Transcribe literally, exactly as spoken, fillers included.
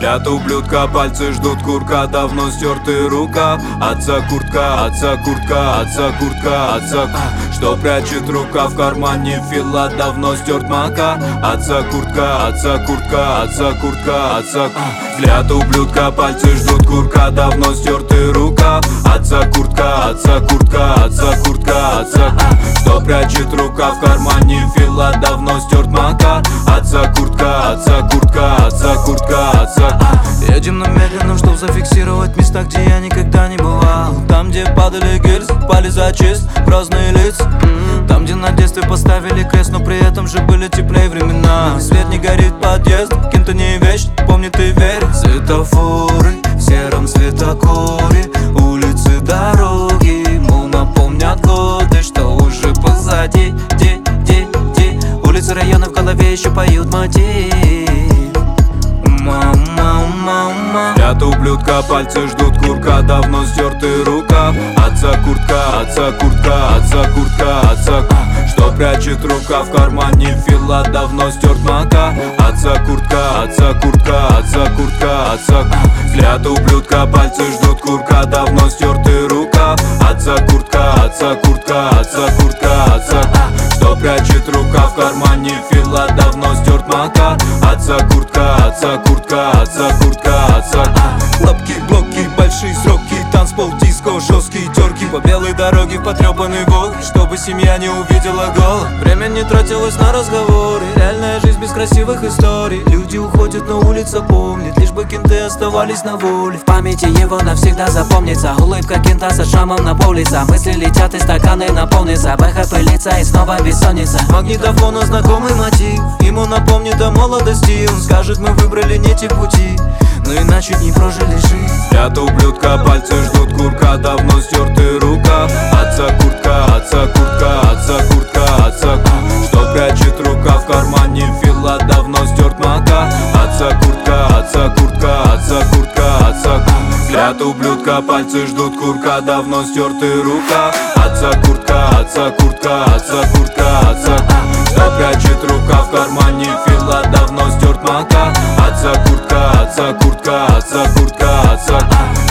Спят ублюдка, пальцы ждут курка, давно стертый рукав. Отца куртка, отца куртка, отца куртка, отца. Что прячет рука в кармане фила, давно стерт мака. Отца куртка, отца куртка, отца куртка, отца. Взгляд ублюдка, пальцы ждут курка, давно стертый рукав. Отца куртка, отца куртка, отца куртка, отца. Что прячет рука в кармане фила, давно стерт мака. Отца куртка, отца куртка, отца куртка, отца. Едем на медленном, чтоб зафиксировать места, где я никогда не бывал. Там, где падали гильзы, пали за честь, грозные лица. Там, где на детстве поставили крест, но при этом же были теплее времена. Свет не горит, подъезд, кем-то не вещь, помнит и верит. Светофоры в сером светокоре, улицы, дороги ему напомнят годы, что уже позади. Ди, ди, ди. Улицы района в голове еще поют мотив. Мама, мама. Спят ублюдка, пальцы ждут курка, давно стертый рукав. Отца куртка, отца куртка, отца куртка, отца. Что прячет рука в кармане фила, давно стерт мака. Отца куртка, отца куртка, отца куртка, отца. Взгляд ублюдка, пальцы ждут курка, давно стертый рукав. Отца куртка, отца куртка, отца куртка, отца. Что прячет рука в кармане фила, давно стерт мака. Отца куртка, отца куртка, отца куртка, отца. Лапки, блоки, большие сроки, танцпол, диско, жесткие терки. По белой дороге в потрепанный волк, чтобы семья не увидела голод. Время не тратилось на разговоры, реальная жизнь без красивых историй. Люди уходят, но улица помнит, лишь бы кенты оставались на воле. В памяти его навсегда запомнится улыбка кента со шрамом на пол лица. Мысли летят и стаканы наполнятся, бэха пылится и снова бессонница. Магнитофона знакомый мотив, ему напомнит о молодости. Он скажет, мы выбрали не те пути, но иначе не прожили жизнь. Спят ублюдка, пальцы ждут курка, давно стертый рукав. Отца куртка, отца куртка, отца куртка, отца. Что прячет рука в кармане фила, давно стерт мака. Отца куртка, отца куртка, отца куртка, отца. Взгляд ублюдка, пальцы ждут курка, давно стертый рукав. Отца куртка, отца куртка, отца куртка, отца. Что прячет рука в кармане фила, давно стерт мака. Отца куртка, отца куртка, отца куртка, отца.